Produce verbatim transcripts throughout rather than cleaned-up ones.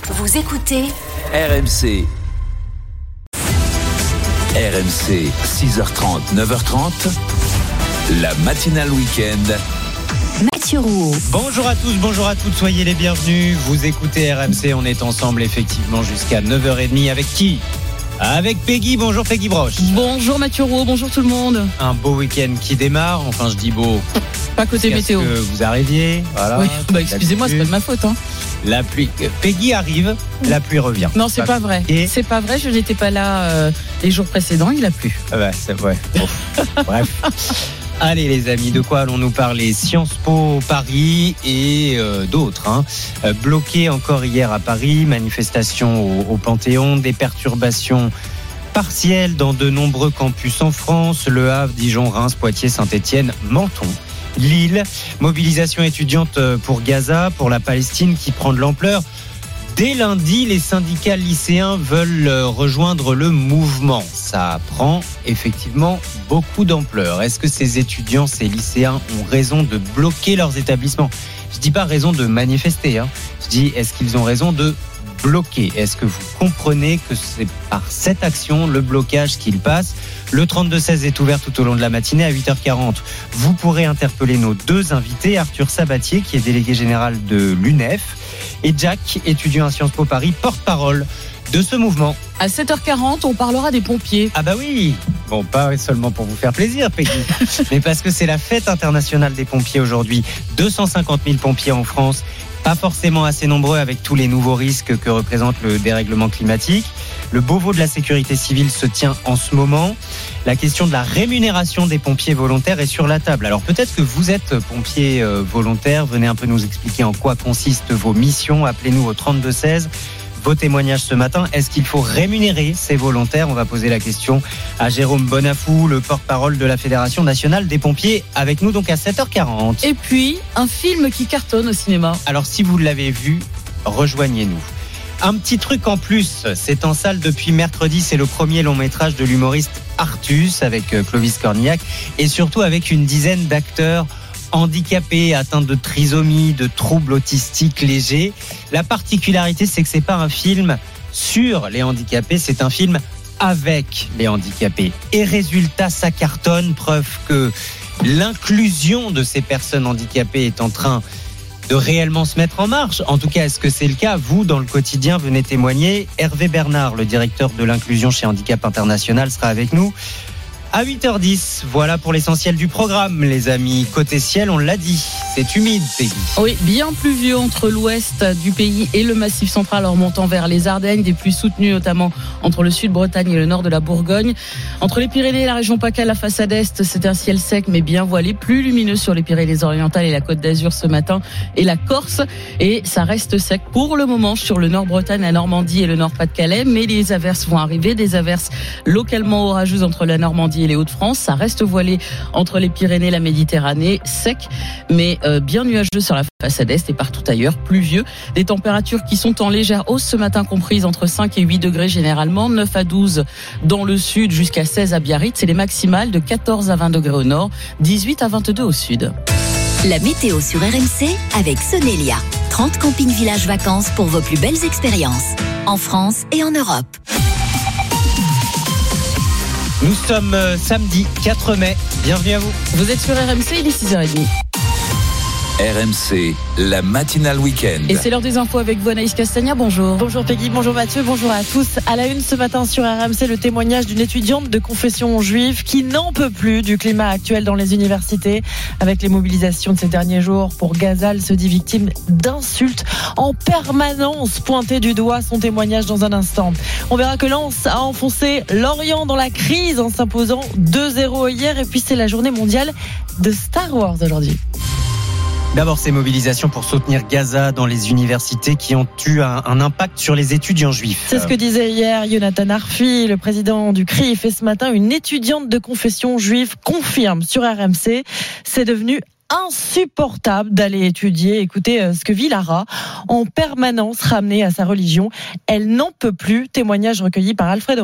Vous écoutez R M C. R M C, six heures trente, neuf heures trente, la matinale week-end. Mathieu Rouault. Bonjour à tous, bonjour à toutes, soyez les bienvenus. Vous écoutez R M C, on est ensemble effectivement jusqu'à neuf heures trente. Avec qui ? Avec Peggy. Bonjour Peggy Broche. Bonjour Mathieu Rouault, bonjour tout le monde. Un beau week-end qui démarre, enfin je dis beau. Pas côté météo. Que vous arriviez, voilà. Oui, bah excusez-moi, c'est pas de ma faute. Hein. La pluie. Peggy arrive, la pluie revient. Non, c'est pas, pas vrai. Et c'est pas vrai, je n'étais pas là euh, les jours précédents, il a plu. Ah bah, c'est vrai. Bref. Allez les amis, de quoi allons-nous parler ? Sciences Po Paris et euh, d'autres. Hein. Euh, bloqué encore hier à Paris, manifestation au, au Panthéon, des perturbations partielles dans de nombreux campus en France, Le Havre, Dijon, Reims, Poitiers, Saint-Étienne, Menton, Lille. Mobilisation étudiante pour Gaza, pour la Palestine qui prend de l'ampleur. Dès lundi, les syndicats lycéens veulent rejoindre le mouvement. Ça prend effectivement beaucoup d'ampleur. Est-ce que ces étudiants, ces lycéens ont raison de bloquer leurs établissements ? Je ne dis pas raison de manifester. Hein. Je dis, est-ce qu'ils ont raison de bloquer ? Est-ce que vous comprenez que c'est par cette action, le blocage qu'il passe ? Le trente-deux seize est ouvert tout au long de la matinée à huit heures quarante. Vous pourrez interpeller nos deux invités, Arthur Sabatier, qui est délégué général de l'U N E F, et Jack, étudiant à Sciences Po Paris, porte-parole de ce mouvement. À sept heures quarante, on parlera des pompiers. Ah bah oui. Bon, pas seulement pour vous faire plaisir, Peggy, mais parce que c'est la fête internationale des pompiers aujourd'hui. deux cent cinquante mille pompiers en France. Pas forcément assez nombreux avec tous les nouveaux risques que représente le dérèglement climatique. Le Beauvau de la sécurité civile se tient en ce moment. La question de la rémunération des pompiers volontaires est sur la table. Alors peut-être que vous êtes pompier volontaire. Venez un peu nous expliquer en quoi consistent vos missions. Appelez-nous au trente-deux seize. Vos témoignages ce matin, est-ce qu'il faut rémunérer ces volontaires ? On va poser la question à Jérôme Bonafou, le porte-parole de la Fédération nationale des pompiers, avec nous donc à sept heures quarante. Et puis, un film qui cartonne au cinéma. Alors si vous l'avez vu, rejoignez-nous. Un petit truc en plus, c'est en salle depuis mercredi, c'est le premier long métrage de l'humoriste Artus avec Clovis Cornillac et surtout avec une dizaine d'acteurs handicapés, atteints de trisomie, de troubles autistiques légers. La particularité, c'est que c'est pas un film sur les handicapés, c'est un film avec les handicapés. Et résultat, ça cartonne, preuve que l'inclusion de ces personnes handicapées est en train de réellement se mettre en marche. En tout cas, est-ce que c'est le cas ? Vous, dans le quotidien, venez témoigner. Hervé Bernard, le directeur de l'inclusion chez Handicap International, sera avec nous à huit heures dix. Voilà pour l'essentiel du programme, les amis. Côté ciel, on l'a dit, c'est humide, Peggy. Oui, bien pluvieux entre l'ouest du pays et le massif central en remontant vers les Ardennes, des pluies soutenues notamment entre le sud-Bretagne et le nord de la Bourgogne. Entre les Pyrénées et la région PACA, la façade est, c'est un ciel sec mais bien voilé, plus lumineux sur les Pyrénées-Orientales et la Côte d'Azur ce matin et la Corse. Et ça reste sec pour le moment sur le nord-Bretagne, la Normandie et le nord-Pas-de-Calais, mais les averses vont arriver, des averses localement orageuses entre la Normandie et les Hauts-de-France. Ça reste voilé entre les Pyrénées et la Méditerranée, sec mais euh, bien nuageux sur la façade est et partout ailleurs, pluvieux. Des températures qui sont en légère hausse ce matin, comprises entre cinq et huit degrés généralement, neuf à douze dans le sud, jusqu'à seize à Biarritz. C'est les maximales de quatorze à vingt degrés au nord, dix-huit à vingt-deux au sud. La météo sur R M C avec Sonelia. trente campings villages vacances pour vos plus belles expériences. En France et en Europe. Nous sommes euh, samedi quatre mai. Bienvenue à vous. Vous êtes sur R M C, il est six heures trente. R M C, la matinale week-end. Et c'est l'heure des infos avec vous, Anaïs Castagna, bonjour. Bonjour Peggy, bonjour Mathieu, bonjour à tous. À la une ce matin sur R M C, le témoignage d'une étudiante de confession juive qui n'en peut plus du climat actuel dans les universités. Avec les mobilisations de ces derniers jours pour Gaza, elle se dit victime d'insultes en permanence. Pointé du doigt, son témoignage dans un instant. On verra que Lens a enfoncé Lorient dans la crise en s'imposant deux zéro hier. Et puis c'est la journée mondiale de Star Wars aujourd'hui. D'abord, ces mobilisations pour soutenir Gaza dans les universités qui ont eu un, un impact sur les étudiants juifs. C'est ce que disait hier Jonathan Arfi, le président du C R I F. Et ce matin, une étudiante de confession juive confirme sur R M C, c'est devenu insupportable d'aller étudier. Écoutez ce que vit Lara, en permanence ramenée à sa religion. Elle n'en peut plus. Témoignage recueilli par Alfred Orange.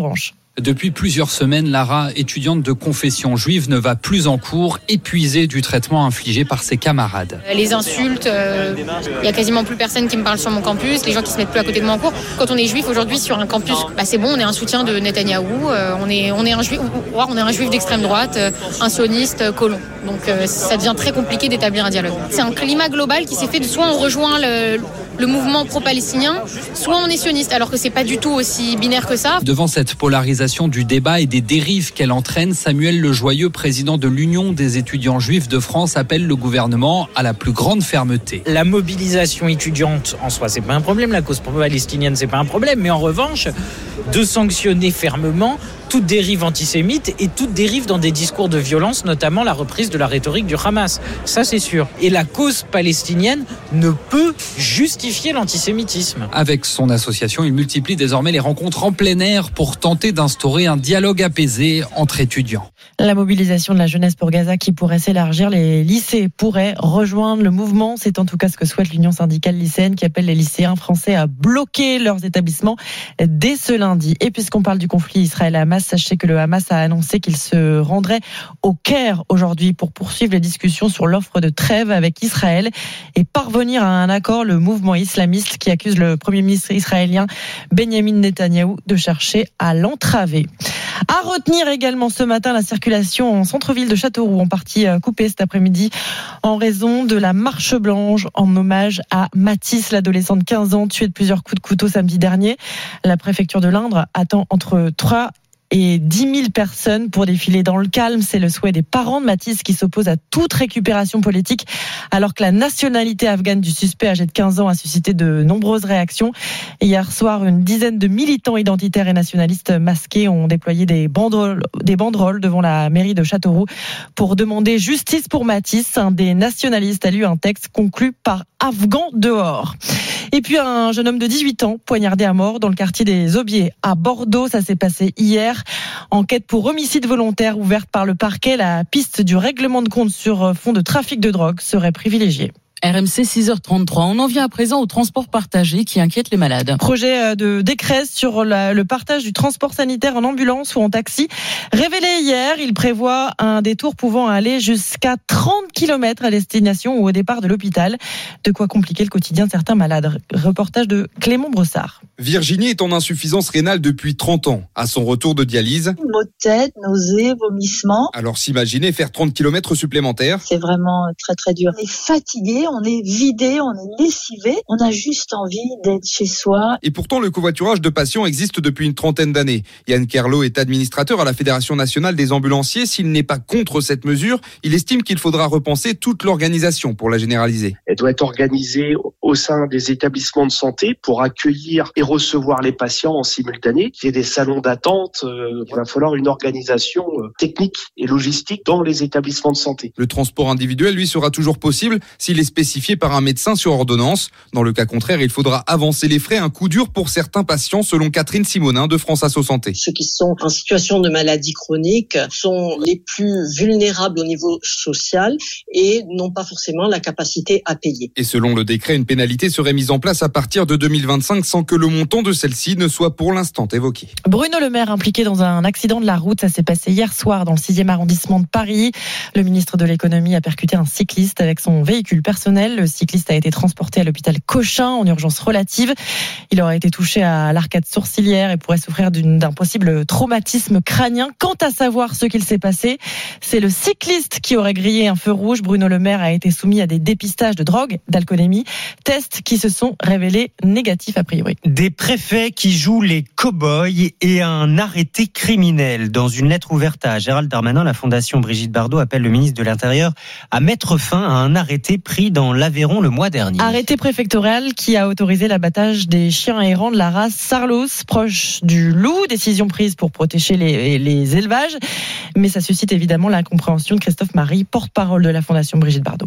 Depuis plusieurs semaines, Lara, étudiante de confession juive, ne va plus en cours, épuisée du traitement infligé par ses camarades. Les insultes, il euh, y a quasiment plus personne qui me parle sur mon campus, les gens qui se mettent plus à côté de moi en cours. Quand on est juif aujourd'hui sur un campus, bah c'est bon, on est un soutien de Netanyahou, euh, on est on est un juif, on est un juif d'extrême droite, euh, un sioniste, euh, colon. Donc euh, ça devient très compliqué d'établir un dialogue. C'est un climat global qui s'est fait de soit on rejoint le le mouvement pro-palestinien, soit on est sioniste, alors que c'est pas du tout aussi binaire que ça. Devant cette polarisation du débat et des dérives qu'elle entraîne, Samuel Lejoyeux, président de l'Union des étudiants juifs de France, appelle le gouvernement à la plus grande fermeté. La mobilisation étudiante en soi, c'est pas un problème, la cause palestinienne, c'est pas un problème, mais en revanche, de sanctionner fermement toute dérive antisémite et toute dérive dans des discours de violence, notamment la reprise de la rhétorique du Hamas. Ça, c'est sûr. Et la cause palestinienne ne peut justifier l'antisémitisme. Avec son association, il multiplie désormais les rencontres en plein air pour tenter d'instaurer un dialogue apaisé entre étudiants. La mobilisation de la jeunesse pour Gaza qui pourrait s'élargir, les lycées pourraient rejoindre le mouvement. C'est en tout cas ce que souhaite l'Union syndicale lycéenne qui appelle les lycéens français à bloquer leurs établissements dès ce lundi. Et puisqu'on parle du conflit Israël-Hamas, sachez que le Hamas a annoncé qu'il se rendrait au Caire aujourd'hui pour poursuivre les discussions sur l'offre de trêve avec Israël et parvenir à un accord. Le mouvement islamiste qui accuse le Premier ministre israélien Benjamin Netanyahou de chercher à l'entraver. À retenir également ce matin la circulation en centre-ville de Châteauroux, en partie coupée cet après-midi en raison de la marche blanche en hommage à Mathis, l'adolescent de quinze ans tué de plusieurs coups de couteau samedi dernier. La préfecture de l'Indre attend entre trois et dix mille personnes pour défiler dans le calme. C'est le souhait des parents de Mathis qui s'opposent à toute récupération politique, alors que la nationalité afghane du suspect âgé de quinze ans a suscité de nombreuses réactions. Hier soir, une dizaine de militants identitaires et nationalistes masqués ont déployé des banderoles, des banderoles devant la mairie de Châteauroux pour demander justice pour Mathis. Un des nationalistes a lu un texte conclu par Afghan dehors. Et puis un jeune homme de dix-huit ans poignardé à mort dans le quartier des Aubiers à Bordeaux. Ça s'est passé hier. Enquête pour homicide volontaire ouverte par le parquet. La piste du règlement de compte sur fond de trafic de drogue serait privilégiée. R M C six heures trente-trois. On en vient à présent au transport partagé qui inquiète les malades. Projet de décret sur la, le partage du transport sanitaire en ambulance ou en taxi. Révélé hier, il prévoit un détour pouvant aller jusqu'à trente kilomètres à destination ou au départ de l'hôpital. De quoi compliquer le quotidien de certains malades. Reportage de Clément Brossard. Virginie est en insuffisance rénale depuis trente ans. À son retour de dialyse, maux de tête, nausées, vomissements. Alors s'imaginer faire trente kilomètres supplémentaires. C'est vraiment très très dur. On est fatigué, on est vidé, on est lessivé. On a juste envie d'être chez soi. Et pourtant, le covoiturage de patients existe depuis une trentaine d'années. Yann Kerlo est administrateur à la Fédération nationale des ambulanciers. S'il n'est pas contre cette mesure, il estime qu'il faudra repenser toute l'organisation pour la généraliser. Elle doit être organisée au sein des établissements de santé pour accueillir et recevoir les patients en simultané. Il y a des salons d'attente. Euh, il va falloir une organisation euh, technique et logistique dans les établissements de santé. Le transport individuel, lui, sera toujours possible s'il est spécifié par un médecin sur ordonnance. Dans le cas contraire, il faudra avancer les frais, un coup dur pour certains patients, selon Catherine Simonin de France Asso Santé. Ceux qui sont en situation de maladie chronique sont les plus vulnérables au niveau social et n'ont pas forcément la capacité à payer. Et selon le décret, une pénalité serait mise en place à partir de deux mille vingt-cinq sans que le montant de celle-ci ne soit pour l'instant évoqué. Bruno Le Maire impliqué dans un accident de la route, ça s'est passé hier soir dans le sixième arrondissement de Paris. Le ministre de l'économie a percuté un cycliste avec son véhicule personnel. Le cycliste a été transporté à l'hôpital Cochin en urgence relative. Il aurait été touché à l'arcade sourcilière et pourrait souffrir d'une, d'un possible traumatisme crânien. Quant à savoir ce qu'il s'est passé, c'est le cycliste qui aurait grillé un feu rouge. Bruno Le Maire a été soumis à des dépistages de drogue, d'alcoolémie, tests qui se sont révélés négatifs a priori. Des préfets qui jouent les cow-boys et un arrêté criminel. Dans une lettre ouverte à Gérald Darmanin, la Fondation Brigitte Bardot appelle le ministre de l'Intérieur à mettre fin à un arrêté pris dans l'Aveyron le mois dernier. Arrêté préfectoral qui a autorisé l'abattage des chiens errants de la race Sarlos, proche du loup. Décision prise pour protéger les, les élevages. Mais ça suscite évidemment l'incompréhension de Christophe Marie, porte-parole de la Fondation Brigitte Bardot.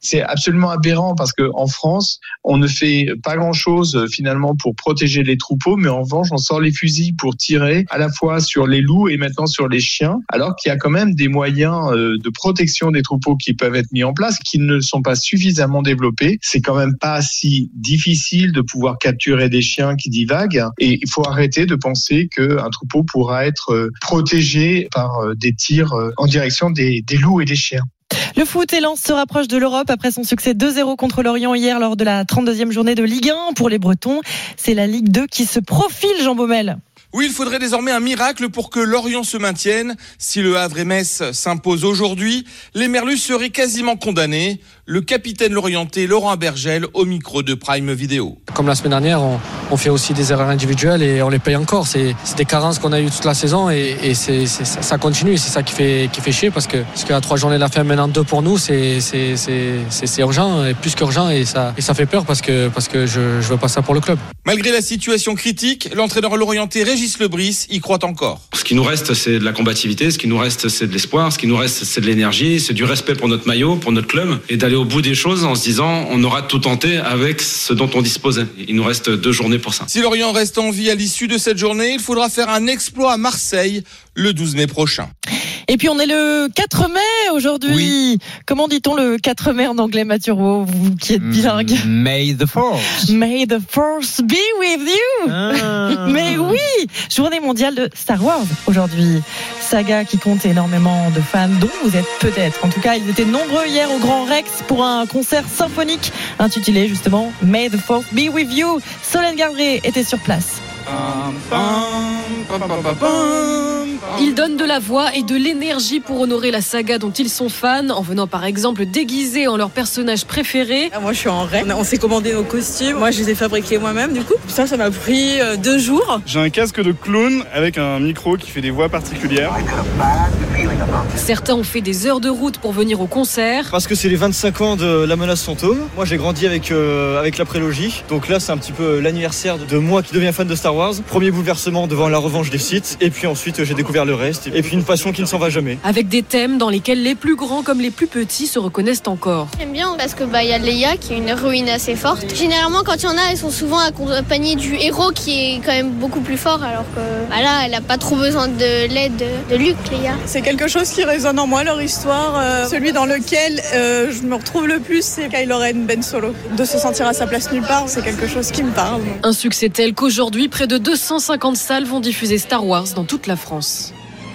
C'est absolument aberrant parce que en France, on ne fait pas grand-chose finalement pour protéger les troupeaux, mais en revanche, on sort les fusils pour tirer à la fois sur les loups et maintenant sur les chiens, alors qu'il y a quand même des moyens de protection des troupeaux qui peuvent être mis en place, qui ne sont pas suffisamment développés. C'est quand même pas si difficile de pouvoir capturer des chiens qui divaguent, et il faut arrêter de penser qu'un troupeau pourra être protégé par des tirs en direction des, des loups et des chiens. Le foot et Lens se rapproche de l'Europe après son succès deux zéro contre Lorient hier lors de la trente-deuxième journée de Ligue un pour les Bretons. C'est la Ligue deux qui se profile, Jean Baumel. Oui, il faudrait désormais un miracle pour que Lorient se maintienne. Si le Havre et Metz s'imposent aujourd'hui, les Merlus seraient quasiment condamnés. Le capitaine lorientais Laurent Abergel au micro de Prime Video. Comme la semaine dernière, on, on fait aussi des erreurs individuelles et on les paye encore. C'est, c'est des carences qu'on a eues toute la saison et, et c'est, c'est, ça continue. C'est ça qui fait, qui fait chier parce que parce qu'à trois journées de la fin, maintenant deux pour nous, c'est, c'est, c'est, c'est, c'est urgent, et plus qu'urgent et ça, et ça fait peur parce que, parce que je, je veux pas ça pour le club. Malgré la situation critique, l'entraîneur lorientais Régis Lebris y croit encore. Ce qui nous reste, c'est de la combativité, ce qui nous reste, c'est de l'espoir, ce qui nous reste, c'est de l'énergie, c'est du respect pour notre maillot, pour notre club, et d'aller au bout des choses en se disant on aura tout tenté avec ce dont on disposait. Il nous reste deux journées pour ça. Si Lorient reste en vie à l'issue de cette journée, il faudra faire un exploit à Marseille le douze mai prochain. Et puis on est le quatre mai aujourd'hui. Oui. Comment dit-on le quatre mai en anglais, Mathieu Roux, vous qui êtes bilingue? May the Force. May the Force be with you. Ah. Mais oui, journée mondiale de Star Wars aujourd'hui. Saga qui compte énormément de fans, dont vous êtes peut-être. En tout cas, ils étaient nombreux hier au Grand Rex pour un concert symphonique intitulé justement May the Force be with you. Solène Gardré était sur place. Ils donnent de la voix et de l'énergie pour honorer la saga dont ils sont fans, en venant par exemple déguisés en leur personnage préféré. Moi je suis en Rey, on s'est commandé nos costumes, moi je les ai fabriqués moi-même du coup. Ça, ça m'a pris deux jours. J'ai un casque de clown avec un micro qui fait des voix particulières. Certains ont fait des heures de route pour venir au concert. Parce que c'est les vingt-cinq ans de La Menace Fantôme. Moi j'ai grandi avec, euh, avec la prélogie, donc là c'est un petit peu l'anniversaire de moi qui deviens fan de Star Wars. Premier bouleversement devant la revanche des Sith, et puis ensuite j'ai découvert le reste, et puis une passion qui ne s'en va jamais. Avec des thèmes dans lesquels les plus grands comme les plus petits se reconnaissent encore. J'aime bien parce que bah y a Leia qui est une héroïne assez forte. Généralement quand il y en a, elles sont souvent accompagnées du héros qui est quand même beaucoup plus fort, alors que bah là elle a pas trop besoin de l'aide de, de Luke, Leia. C'est quelque chose qui résonne en moi, leur histoire. Euh, celui dans lequel euh, je me retrouve le plus, c'est Kylo Ren, Ben Solo. De se sentir à sa place nulle part, c'est quelque chose qui me parle. Un succès tel qu'aujourd'hui, près de deux cent cinquante salles vont diffuser Star Wars dans toute la France.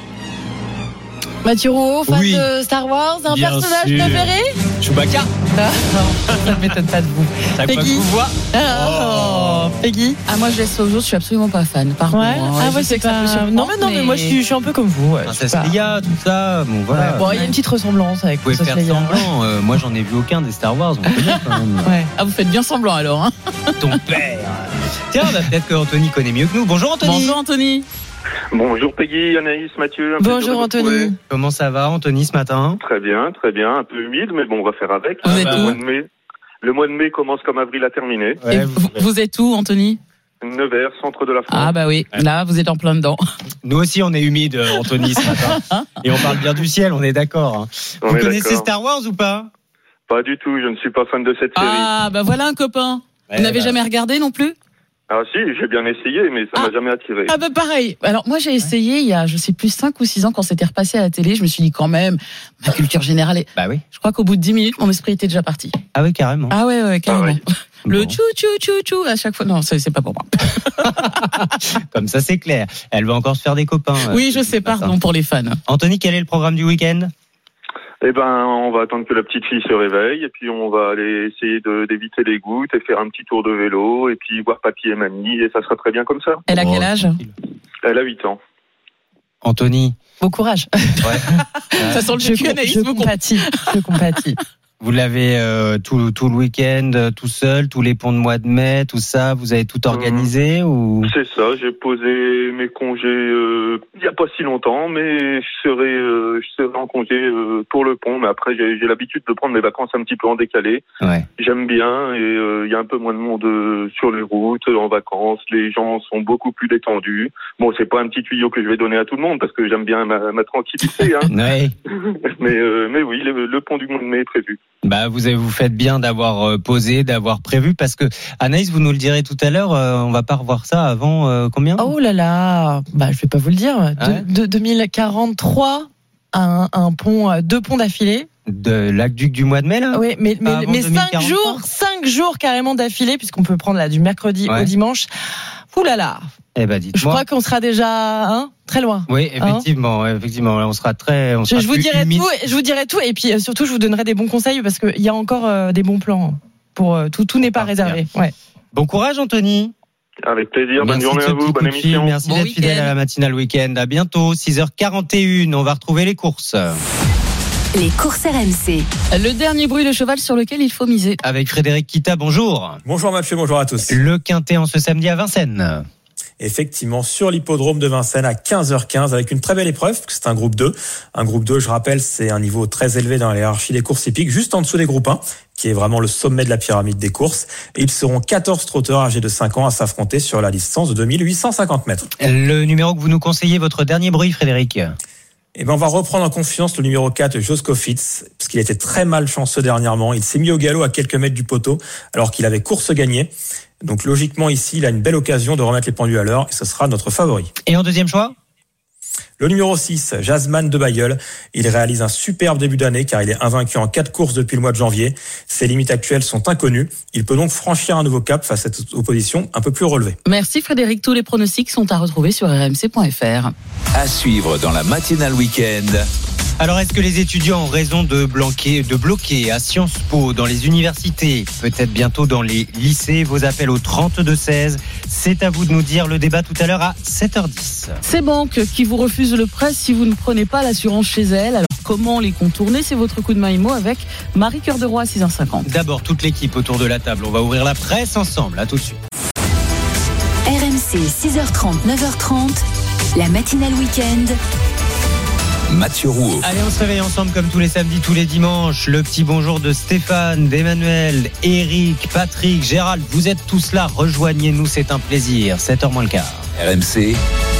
Mathieu Rouault, fan oui. de Star Wars, un Bien personnage sûr. préféré? Chewbacca. Ah, non, ça ne m'étonne pas de vous. Ça Peggy. vous voit Oh. Oh. Peggy. Ah, moi je laisse aux autres, je suis absolument pas fan. Pardon. Ouais. Hein. Ah Je ouais, sais c'est que ça pas. peut surprendre, Non mais non, mais moi je suis, je suis un peu comme vous. Ouais. Princesse Leia, tout ça. Bon voilà. Ouais. Bon, il y a une petite ressemblance avec Vous pouvez Princesse faire Leia. semblant. Euh, moi, j'en ai vu aucun des Star Wars. On peut dire quand même. Ouais. Ah, vous faites bien semblant alors. Hein. Ton père. Tiens, bah, peut-être que Anthony connaît mieux que nous. Bonjour Anthony. Bonjour Anthony. Bonjour Peggy, Anaïs, Mathieu. Bonjour Anthony. Comment ça va Anthony ce matin? Très bien, très bien. Un peu humide, mais bon, on va faire avec. Vous êtes le, où mois de mai, le mois de mai commence comme avril a terminé. Ouais, Et vous, vous êtes où Anthony? Nevers, centre de la France. Ah bah oui, là vous êtes en plein dedans. Nous aussi on est humide Anthony ce matin. Et on parle bien du ciel, on est d'accord. Hein. On Vous est connaissez d'accord. Star Wars ou pas? Pas du tout, je ne suis pas fan de cette série. Ah bah voilà un copain. Ouais, Vous n'avez bah. jamais regardé non plus? Ah si, j'ai bien essayé, mais ça Ah. m'a jamais attiré. Ah bah pareil. Alors moi j'ai essayé il y a je sais plus cinq ou six ans quand c'était repassé à la télé, je me suis dit quand même ma culture générale est... Bah oui. Je crois qu'au bout de dix minutes mon esprit était déjà parti. Ah oui carrément. Ah ouais ouais carrément. Ah ouais. Le Bon. tchou tchou tchou tchou à chaque fois. Non, c'est c'est pas pour moi. Comme ça c'est clair. Elle va encore se faire des copains. euh, Oui, je sais, ce matin. pardon pour les fans. Anthony, quel est le programme du week-end? Eh ben, on va attendre que la petite fille se réveille, et puis on va aller essayer de, d'éviter les gouttes et faire un petit tour de vélo, et puis voir papy et mamie, et ça sera très bien comme ça. Elle a Oh, quel âge? Elle a huit ans. Anthony. Bon courage. Ouais. Ça sent le Je, vécu, com- Anaïs, je vous compatis. Je compatis. Vous l'avez euh, tout, tout le week-end, euh, tout seul, tous les ponts de mois de mai, tout ça, vous avez tout organisé ou? C'est ça, j'ai posé mes congés euh, il n'y a pas si longtemps, mais je serai, euh, je serai en congé euh, pour le pont, mais après j'ai, j'ai l'habitude de prendre mes vacances un petit peu en décalé. Ouais. J'aime bien, et euh, il y a un peu moins de monde euh, sur les routes, en vacances, les gens sont beaucoup plus détendus. Bon, c'est pas un petit tuyau que je vais donner à tout le monde, parce que j'aime bien ma, ma tranquillité, hein. Ouais. mais, euh, mais oui, le, le pont du mois de mai est prévu. Bah, vous avez, vous faites bien d'avoir posé, d'avoir prévu, parce que Anaïs, vous nous le direz tout à l'heure, euh, on va pas revoir ça avant euh, combien ? Oh là là, bah je vais pas vous le dire. Ouais. De, de deux mille quarante-trois, un, un pont, deux ponts d'affilée. De l'aqueduc du mois de mai là ? Oui, mais mais, Avant mais deux mille cinq quarante-trois jours, cinq jours carrément d'affilée, puisqu'on peut prendre là du mercredi Ouais. au dimanche. Ouh là là. Eh ben, Je dites-moi. crois qu'on sera déjà hein, très loin. Oui, effectivement, hein effectivement, on sera très. On Je, sera je vous plus dirai humide. tout, je vous dirai tout, et puis euh, surtout je vous donnerai des bons conseils parce qu'il y a encore euh, des bons plans pour euh, tout. Tout n'est pas réservé. Ouais. Bon courage, Anthony. Avec plaisir, bonne Merci journée de ce à vous, petit bonne coup de fil. émission. Merci Bon d'être week-end. fidèle à la matinale week-end. À bientôt, six heures quarante et une. On va retrouver les courses. Les courses R M C. Le dernier bruit de cheval sur lequel il faut miser. Avec Frédéric Kita, bonjour. Bonjour Mathieu, bonjour à tous. Le Quintet en ce samedi à Vincennes. Effectivement, sur l'hippodrome de Vincennes à quinze heures quinze avec une très belle épreuve, parce que c'est un groupe deux. Un groupe deux, je rappelle, c'est un niveau très élevé dans la hiérarchie des courses hippiques, juste en dessous des groupes un, qui est vraiment le sommet de la pyramide des courses. Et ils seront quatorze trotteurs âgés de cinq ans à s'affronter sur la distance de deux mille huit cent cinquante mètres. Le numéro que vous nous conseillez, votre dernier bruit, Frédéric ? Eh ben, on va reprendre en confiance le numéro quatre, Josco Fitz, parce qu'il était très malchanceux dernièrement. Il s'est mis au galop à quelques mètres du poteau, alors qu'il avait course gagnée. Donc, logiquement, ici, il a une belle occasion de remettre les pendules à l'heure, et ce sera notre favori. Et en deuxième choix ? Le numéro six, Jasmine de Bayeul. Il réalise un superbe début d'année, car il est invaincu en quatre courses depuis le mois de janvier. Ses limites actuelles sont inconnues. Il peut donc franchir un nouveau cap face à cette opposition un peu plus relevée. Merci Frédéric. Tous les pronostics sont à retrouver sur r m c point f r. À suivre dans la matinale week-end. Alors, est-ce que les étudiants ont raison de bloquer, de bloquer à Sciences Po, dans les universités, peut-être bientôt dans les lycées? Vos appels au trente-deux seize. C'est à vous de nous dire. Le débat tout à l'heure à sept heures dix. Ces banques qui vous refusent le prêt si vous ne prenez pas l'assurance chez elles. Alors, comment les contourner? C'est votre coup de main IMO avec Marie Cœur de Roy à six heures cinquante. D'abord, toute l'équipe autour de la table. On va ouvrir la presse ensemble. À tout de suite. R M C, six heures trente, neuf heures trente. La matinale week-end. Mathieu Rouault. Allez, on se réveille ensemble comme tous les samedis, tous les dimanches. Le petit bonjour de Stéphane, d'Emmanuel, Eric, Patrick, Gérald. Vous êtes tous là. Rejoignez-nous, c'est un plaisir. sept heures moins le quart. R M C.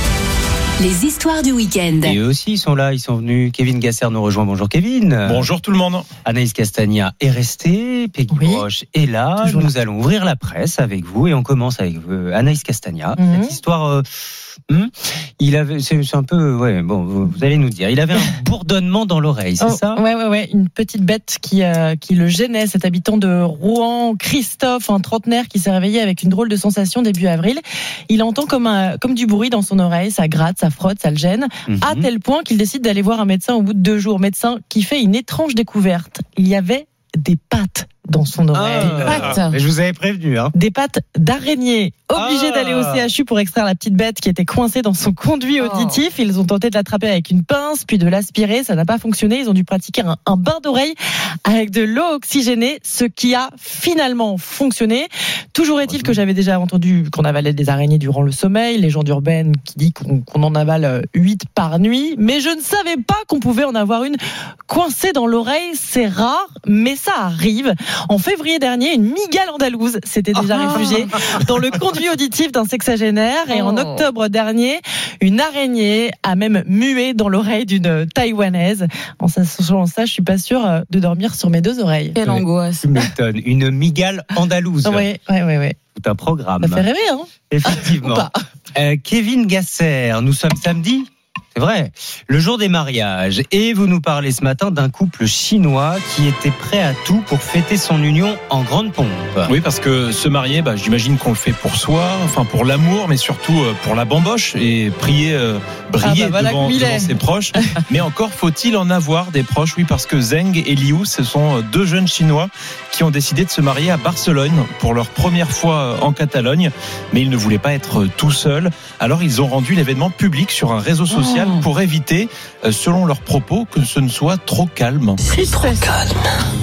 Les histoires du week-end. Et eux aussi, ils sont là, ils sont venus. Kevin Gasser nous rejoint. Bonjour Kevin. Bonjour tout le monde. Anaïs Castagna est restée. Peggy Oui. Broche est là. Toujours Nous là. allons ouvrir la presse avec vous et on commence avec euh, Anaïs Castagna. Mhm. Cette histoire, euh, hmm, il avait, c'est, c'est un peu, ouais, bon, vous, vous allez nous dire. Il avait un bourdonnement dans l'oreille, c'est Oh, ça? Ouais, ouais, ouais. Une petite bête qui, euh, qui le gênait, cet habitant de Rouen, Christophe, un trentenaire qui s'est réveillé avec une drôle de sensation début avril. Il entend comme, un, comme du bruit dans son oreille, ça gratte, ça frotte, ça le gêne, Mhm. à tel point qu'il décide d'aller voir un médecin au bout de deux jours. Médecin qui fait une étrange découverte. Il y avait des pattes dans son oreille. Ah, Pattes. mais je vous avais prévenu, hein. Des pattes d'araignée. Obligé Ah. d'aller au C H U pour extraire la petite bête qui était coincée dans son conduit auditif. Ils ont tenté de l'attraper avec une pince, puis de l'aspirer. Ça n'a pas fonctionné. Ils ont dû pratiquer un, un bain d'oreille avec de l'eau oxygénée, ce qui a finalement fonctionné. Toujours est-il que j'avais déjà entendu qu'on avalait des araignées durant le sommeil. Légende urbaine qui dit qu'on, qu'on en avale huit par nuit. Mais je ne savais pas qu'on pouvait en avoir une coincée dans l'oreille. C'est rare, mais ça arrive. En février dernier, une migale andalouse s'était déjà Ah. réfugiée dans le conduit auditif d'un sexagénaire. Et en Oh. octobre dernier, une araignée a même mué dans l'oreille d'une taïwanaise. En sachant ça, je suis pas sûre de dormir sur mes deux oreilles. Quelle angoisse. Tu m'étonnes. Une migale andalouse. Oui, oui, oui, oui. Tout un programme. Ça fait rêver, hein? Effectivement. Ou pas. Euh, Kevin Gasser, nous sommes samedi. C'est vrai, le jour des mariages. Et vous nous parlez ce matin d'un couple chinois qui était prêt à tout pour fêter son union en grande pompe. Oui, parce que se marier, bah, j'imagine qu'on le fait pour soi, enfin pour l'amour, mais surtout euh, pour la bamboche et prier, euh, briller Ah bah voilà devant, comme il est. devant ses proches. Mais encore faut-il en avoir des proches, oui, parce que Zeng et Liu, ce sont deux jeunes Chinois qui ont décidé de se marier à Barcelone pour leur première fois en Catalogne, mais ils ne voulaient pas être tout seuls. Alors ils ont rendu l'événement public sur un réseau social Oh. pour éviter, euh, selon leurs propos, que ce ne soit trop calme. C'est trop calme.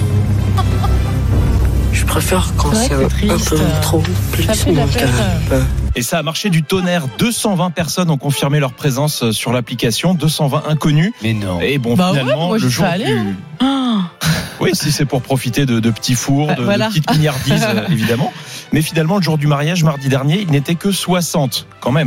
Je préfère quand C'est c'est vrai un que c'est triste. peu trop plus Ça fait de la peine. calme. Et ça a marché du tonnerre. deux cent vingt personnes ont confirmé leur présence sur l'application. deux cent vingt inconnus. Mais non. Et bon, Bah ouais, finalement, moi, le j'y jour serais allée, du... hein. Ah. Oui, si c'est pour profiter de, de petits fours, de, Bah, voilà. de petites mignardises, euh, évidemment. Mais finalement, le jour du mariage, mardi dernier, il n'était que soixante, quand même. Ah.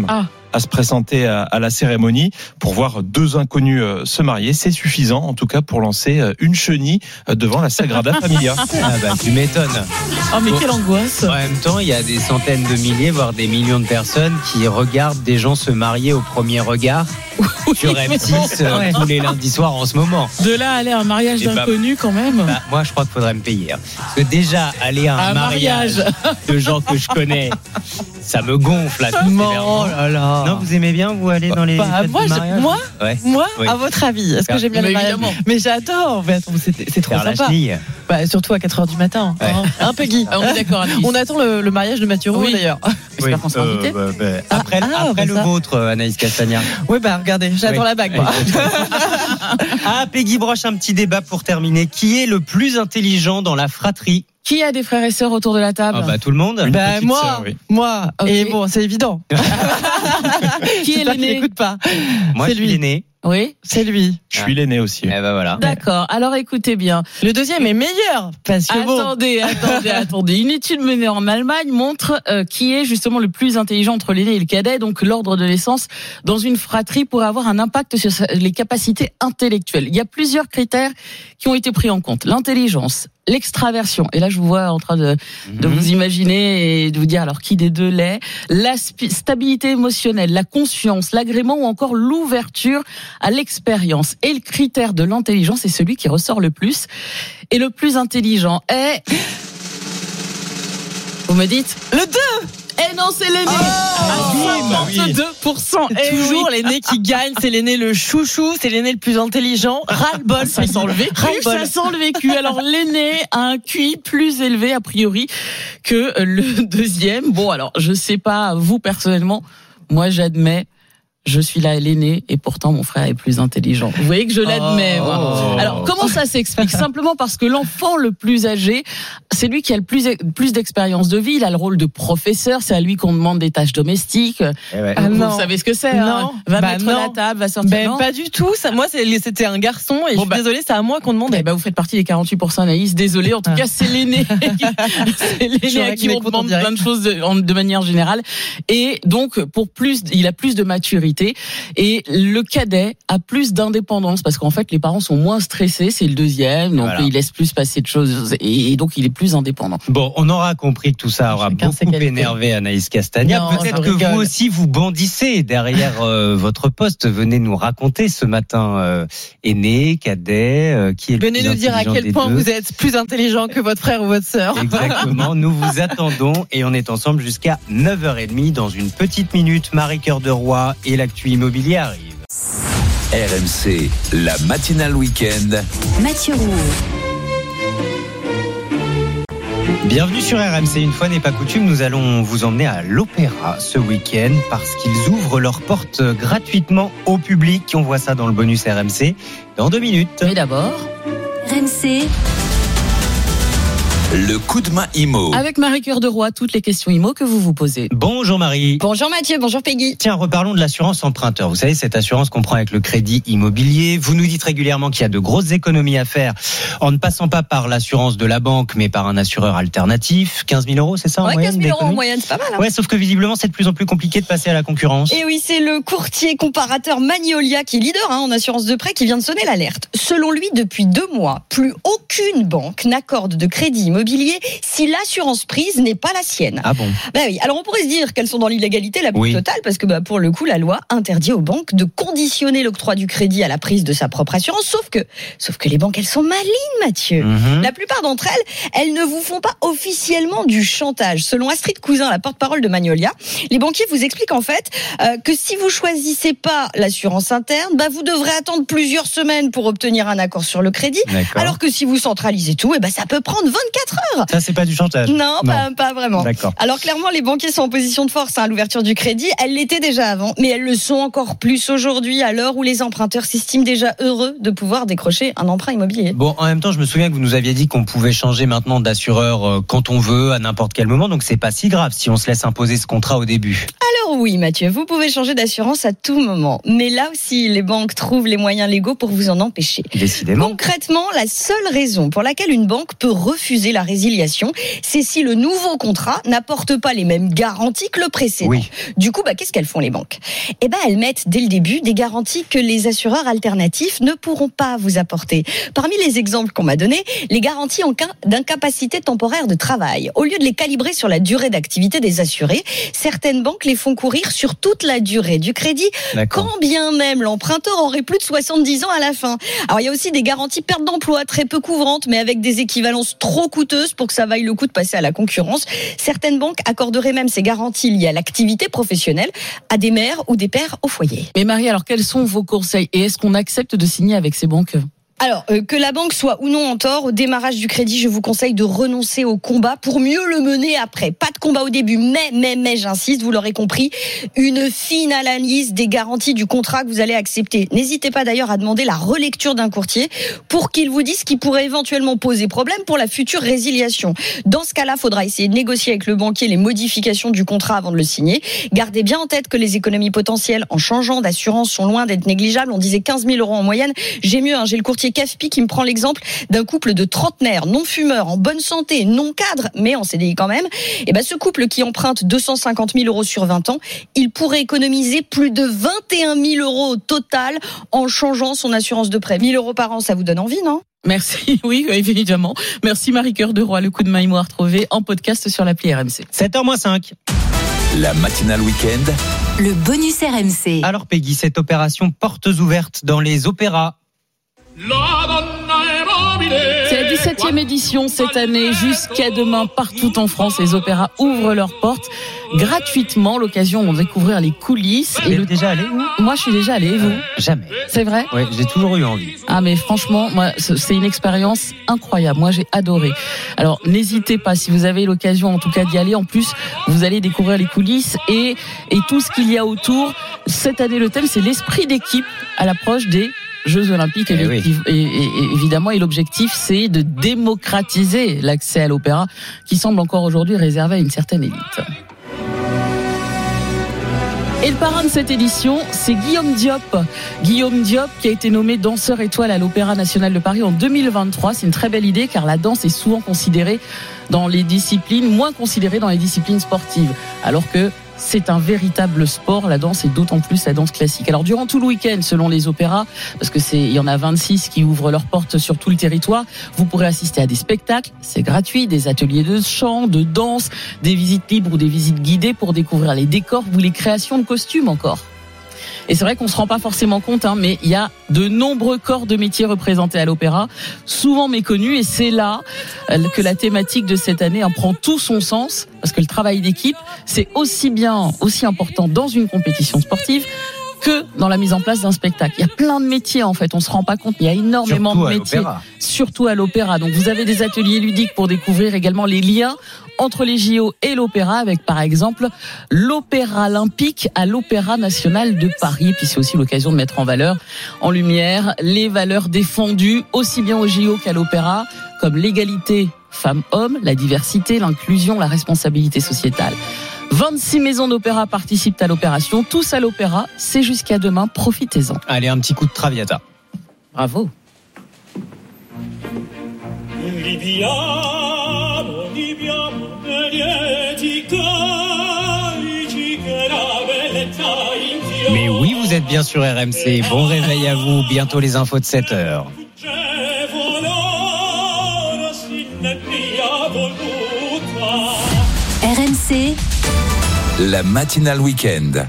à se présenter à, à la cérémonie pour voir deux inconnus se marier. C'est suffisant, en tout cas, pour lancer une chenille devant la Sagrada Familia. Ah bah, tu m'étonnes. Oh, mais quelle angoisse. En même temps, il y a des centaines de milliers, voire des millions de personnes qui regardent des gens se marier au premier regard sur M six euh, ouais. tous les lundis soirs en ce moment. De là à aller à un mariage Et bah, d'inconnus, quand même. Bah, moi, je crois qu'il faudrait me payer. Hein. Parce que déjà, aller à un, un mariage, mariage de gens que je connais, ça me gonfle. Là, oh là là. Non, vous aimez bien, vous, aller dans les bah, fêtes moi, de je, mariage moi, ouais. moi oui. à votre avis, est-ce que j'aime bien mais les mariages? Mais j'adore, en fait. C'est, c'est trop Faire la sympa. chenille. Bah, surtout à quatre heures du matin. Ouais. Hein. Un Peggy. Ah, on est d'accord, Anaïs. On attend le, le mariage de Mathieu Roux, Oui. d'ailleurs. Oui. J'espère qu'on sera invités. Euh, bah, bah, après Ah, après bah le ça. vôtre, Anaïs Castagna. Oui, bah regardez, j'attends Oui. la bague, moi. Ah, Peggy broche un petit débat pour terminer. Qui est le plus intelligent dans la fratrie? Qui a des frères et sœurs autour de la table? Ah bah tout le monde. Bah petite moi, sœur, oui. moi. Ok. Et bon, c'est évident. Qui est J'espère qu'il l'aîné? n'écoute pas. Moi, c'est je suis lui. l'aîné. Oui. C'est lui. Je suis l'aîné aussi. Eh ben voilà. D'accord. Alors écoutez bien. Le deuxième est meilleur parce que bon. Attendez, attendez, attendez. Une étude menée en Allemagne montre euh, qui est justement le plus intelligent entre l'aîné et le cadet. Donc l'ordre de naissance dans une fratrie pourrait avoir un impact sur sa- les capacités intellectuelles. Il y a plusieurs critères qui ont été pris en compte. L'intelligence, l'extraversion. Et là, je vous vois en train de, de Mhm. vous imaginer et de vous dire alors qui des deux l'est. La spi- stabilité émotionnelle, la conscience, l'agrément ou encore l'ouverture à l'expérience. Et le critère de l'intelligence est celui qui ressort le plus. Et le plus intelligent est... Vous me dites? Le deux. Eh non, c'est l'aîné. À cinquante-deux pour cent. Et Eh toujours oui. l'aîné qui gagne, c'est l'aîné le chouchou, c'est l'aîné le plus intelligent. Ras-le-bol, Ça sent le vécu, Ras-le-bol. ça sent le vécu. Alors l'aîné a un Q I plus élevé a priori que le deuxième. Bon, alors je sais pas vous personnellement, moi j'admets. Je suis là l'aîné et pourtant mon frère est plus intelligent. Vous voyez que je l'admets. Oh. moi. Alors comment ça s'explique? Simplement parce que l'enfant le plus âgé, c'est lui qui a le plus plus d'expérience de vie. Il a le rôle de professeur. C'est à lui qu'on demande des tâches domestiques. Eh ouais. Ah vous non. savez ce que c'est? Non. Hein va Bah mettre non. la table, va sortir. Ben Non. pas du tout. Ça, moi, c'est- c'était un garçon et Bon, je suis bah. désolée, c'est à moi qu'on demandait. Eh ben, vous faites partie des quarante-huit pour cent Anaïs. Désolé. En tout Ah. cas, c'est l'aîné. c'est l'aîné J'aurais à qui que on les comptes en demande direct. plein de choses de, en- de manière générale. Et donc, pour plus, il a plus de maturité. Et le cadet a plus d'indépendance parce qu'en fait, les parents sont moins stressés. C'est le deuxième. Donc, Voilà. il laisse plus passer de choses. Et, et donc, il est plus indépendant. Bon, on aura compris que tout ça aura Chacun ses beaucoup qualités. énervé Anaïs Castagna. Non, Peut-être je que rigole. vous aussi vous bondissez derrière euh, votre poste. Venez nous raconter ce matin, euh, aîné, cadet, euh, qui est le Venez plus nous dire à intelligent quel des point deux. vous êtes plus intelligent que votre frère ou votre sœur. Exactement, nous vous attendons et on est ensemble jusqu'à neuf heures trente dans une petite minute. Marie Cœur de Roi et l'actu immobilier arrive. R M C, la matinale week-end. Mathieu Roux. Bienvenue sur R M C. Une fois n'est pas coutume, nous allons vous emmener à l'Opéra ce week-end parce qu'ils ouvrent leurs portes gratuitement au public. On voit ça dans le bonus R M C dans deux minutes. Mais d'abord, R M C, Le coup de main Imo. avec Marie Cœur de Roi, toutes les questions immo que vous vous posez. Bonjour Marie. Bonjour Mathieu, bonjour Peggy. Tiens, reparlons de l'assurance emprunteur. Vous savez, cette assurance qu'on prend avec le crédit immobilier. Vous nous dites régulièrement qu'il y a de grosses économies à faire en ne passant pas par l'assurance de la banque, mais par un assureur alternatif. quinze mille euros, c'est ça en Ouais, moyenne quinze mille euros en d'économie moyenne, c'est pas mal. Hein. Ouais, sauf que visiblement, c'est de plus en plus compliqué de passer à la concurrence. Et oui, c'est le courtier comparateur Magnolia qui est leader hein, en assurance de prêt qui vient de sonner l'alerte. Selon lui, depuis deux mois, plus aucune banque n'accorde de crédit immobilier si l'assurance prise n'est pas la sienne. Ah bon? Ben oui. Alors on pourrait se dire qu'elles sont dans l'illégalité la plus Oui. totale parce que bah, pour le coup, la loi interdit aux banques de conditionner l'octroi du crédit à la prise de sa propre assurance. Sauf que, sauf que les banques, elles sont malines, Mathieu. Mhm. La plupart d'entre elles, elles ne vous font pas officiellement du chantage. Selon Astrid Cousin, la porte-parole de Magnolia, les banquiers vous expliquent en fait euh, que si vous choisissez pas l'assurance interne, bah vous devrez attendre plusieurs semaines pour obtenir un accord sur le crédit. D'accord. Alors que si vous centralisez tout, eh ben ça peut prendre vingt-quatre heures. Ça, c'est pas du chantage. Non, Pas, pas vraiment. D'accord. Alors clairement, les banquiers sont en position de force hein, à l'ouverture du crédit. Elles l'étaient déjà avant, mais elles le sont encore plus aujourd'hui à l'heure où les emprunteurs s'estiment déjà heureux de pouvoir décrocher un emprunt immobilier. Bon, en même temps, je me souviens que vous nous aviez dit qu'on pouvait changer maintenant d'assureur euh, quand on veut, à n'importe quel moment, donc c'est pas si grave si on se laisse imposer ce contrat au début. Alors oui, Mathieu, vous pouvez changer d'assurance à tout moment. Mais là aussi, les banques trouvent les moyens légaux pour vous en empêcher. Décidément. Concrètement, la seule raison pour laquelle une banque peut refuser la la résiliation, c'est si le nouveau contrat n'apporte pas les mêmes garanties que le précédent. Oui. Du coup, bah, qu'est-ce qu'elles font les banques ? Eh ben, elles mettent dès le début des garanties que les assureurs alternatifs ne pourront pas vous apporter. Parmi les exemples qu'on m'a donnés, les garanties en cas d'incapacité temporaire de travail. Au lieu de les calibrer sur la durée d'activité des assurés, certaines banques les font courir sur toute la durée du crédit, D'accord. quand bien même l'emprunteur aurait plus de soixante-dix ans à la fin. Alors, il y a aussi des garanties perte d'emploi très peu couvrantes, mais avec des équivalences trop coûteuses pour que ça vaille le coup de passer à la concurrence. Certaines banques accorderaient même ces garanties liées à l'activité professionnelle à des mères ou des pères au foyer. Mais Marie, alors quels sont vos conseils et est-ce qu'on accepte de signer avec ces banques ? Alors, euh, que la banque soit ou non en tort, au démarrage du crédit, je vous conseille de renoncer au combat pour mieux le mener après. Pas de combat au début, mais, mais, mais, j'insiste, vous l'aurez compris, une fine analyse des garanties du contrat que vous allez accepter. N'hésitez pas d'ailleurs à demander la relecture d'un courtier pour qu'il vous dise ce qui pourrait éventuellement poser problème pour la future résiliation. Dans ce cas-là, il faudra essayer de négocier avec le banquier les modifications du contrat avant de le signer. Gardez bien en tête que les économies potentielles en changeant d'assurance sont loin d'être négligeables. On disait quinze mille euros en moyenne. J'ai mieux, hein, j'ai le courtier C A F P I qui me prend l'exemple d'un couple de trentenaires, non-fumeurs, en bonne santé, non-cadre, mais en C D I quand même. Et ben, ce couple qui emprunte deux cent cinquante mille euros sur vingt ans, il pourrait économiser plus de vingt et un mille euros au total en changeant son assurance de prêt. mille euros par an, ça vous donne envie, non ? Merci, oui, évidemment. Merci Marie-Cœur de Roy. Le coup de main, il m'a retrouvé en podcast sur l'appli R M C. sept heures moins cinq. La matinale week-end. Le bonus R M C. Alors Peggy, cette opération portes ouvertes dans les opéras. C'est la dix-septième édition cette année. Jusqu'à demain, partout en France, les opéras ouvrent leurs portes gratuitement. L'occasion de découvrir les coulisses. Vous êtes déjà allé, vous ? Moi, je suis déjà allé, vous ? euh, Jamais. C'est vrai ? Oui, j'ai toujours eu envie. Ah, mais franchement, moi, c'est une expérience incroyable. Moi, j'ai adoré. Alors, n'hésitez pas, si vous avez l'occasion, en tout cas, d'y aller. En plus, vous allez découvrir les coulisses et, et tout ce qu'il y a autour. Cette année, le thème, c'est l'esprit d'équipe à l'approche des Jeux Olympiques, et, oui. et, et, et évidemment, et l'objectif, c'est de démocratiser l'accès à l'opéra, qui semble encore aujourd'hui réservé à une certaine élite. Et le parrain de cette édition, c'est Guillaume Diop. Guillaume Diop qui a été nommé danseur étoile à l'Opéra National de Paris en deux mille vingt-trois. C'est une très belle idée car la danse est souvent considérée dans les disciplines, moins considérée dans les disciplines sportives. Alors que c'est un véritable sport, la danse, et d'autant plus la danse classique. Alors, durant tout le week-end, selon les opéras, parce que c'est, il y en a vingt-six qui ouvrent leurs portes sur tout le territoire, vous pourrez assister à des spectacles, c'est gratuit, des ateliers de chant, de danse, des visites libres ou des visites guidées pour découvrir les décors ou les créations de costumes encore. Et c'est vrai qu'on se rend pas forcément compte, hein, mais il y a de nombreux corps de métiers représentés à l'opéra, souvent méconnus, et c'est là que la thématique de cette année en prend tout son sens, parce que le travail d'équipe, c'est aussi bien, aussi important dans une compétition sportive que dans la mise en place d'un spectacle. Il y a plein de métiers, en fait, on se rend pas compte, il y a énormément surtout de métiers, l'opéra. Surtout à l'opéra. Donc vous avez des ateliers ludiques pour découvrir également les liens entre les J O et l'opéra, avec par exemple l'Opéra Olympique à l'Opéra National de Paris. Et puis c'est aussi l'occasion de mettre en valeur, en lumière, les valeurs défendues aussi bien au J O qu'à l'opéra, comme l'égalité femmes-hommes, la diversité, l'inclusion, la responsabilité sociétale. vingt-six maisons d'opéra participent à l'opération. Tous à l'opéra, c'est jusqu'à demain, profitez-en. Allez, un petit coup de Traviata. Bravo. Mais oui, vous êtes bien sur R M C. Bon réveil à vous. Bientôt les infos de sept heures. R M C, la matinale week-end.